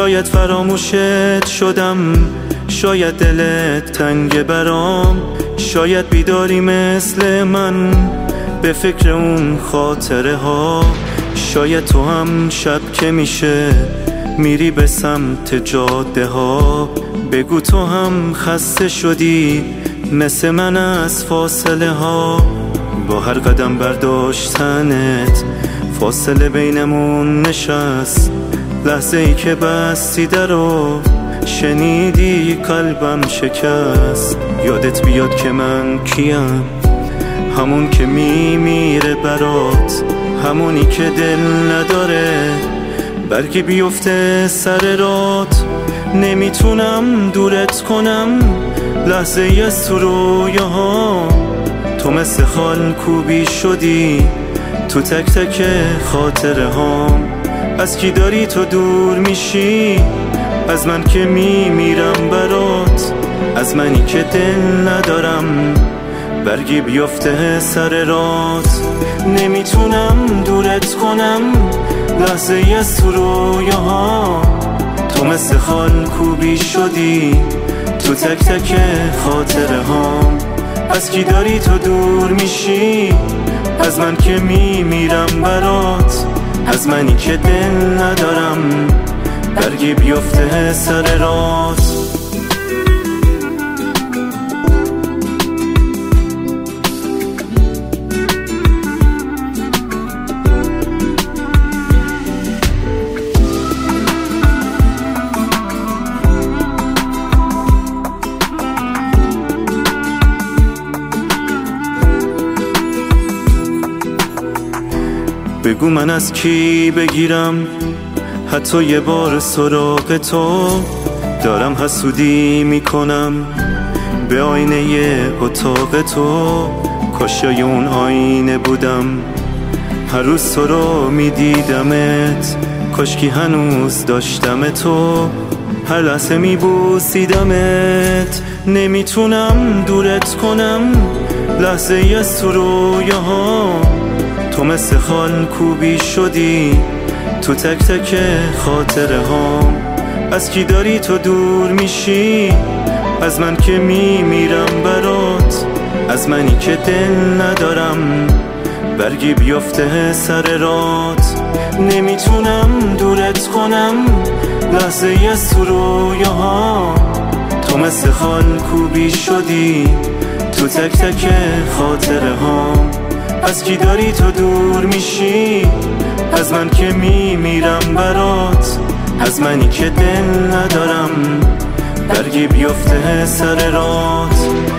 شاید فراموشت شدم، شاید دلت تنگ برام، شاید بیداری مثل من به فکر اون خاطره ها. شاید تو هم شب که میشه میری به سمت جاده ها، بگو تو هم خسته شدی مثل من از فاصله ها. با هر قدم برداشتنت فاصله بینمون نشست، لحظه ای که بستی درو شنیدی قلبم شکست. یادت بیاد که من کیم، همون که میمیره برات، همونی که دل نداره برگی بیفته سر رات. نمیتونم دورت کنم لحظه ای از تو رویاها، تو مثل خال کوبی شدی تو تک تک خاطره هام. از کی داری تو دور میشی؟ از من که میمیرم برات، از منی که دل ندارم برگی بیفته سر رات. نمیتونم دورت کنم لحظه ای از تو رویاها، تو مثل خال کوبی شدی تو تک تک خاطره هام. از کی داری تو دور میشی؟ از من که میمیرم برات، از منی که دل ندارم برگی بیفته سر رات. بگو من از کی بگیرم حتی یه بار سراغ تو، دارم حسودی میکنم به آینه اتاق تو. کاشای اون آینه بودم هر روز تو رو میدیدمت، کاشکی هنوز داشتم تو هر لحظه میبوسیدمت. نمیتونم دورت کنم لحظه ای از تو رویاها، تو مثل خال کوبی شدی تو تک تک خاطره هام. از کی داری تو دور میشی؟ از من که میمیرم برات، از منی که دل ندارم برگی بیفته سر رات. نمیتونم دورت کنم لحظه ای از تو رویاها، تو مثل خال کوبی شدی تو تک تک خاطره هام. از کی داری تو دور میشی؟ از من که میمیرم برات، از منی که دل ندارم برگی بیفته سر رات.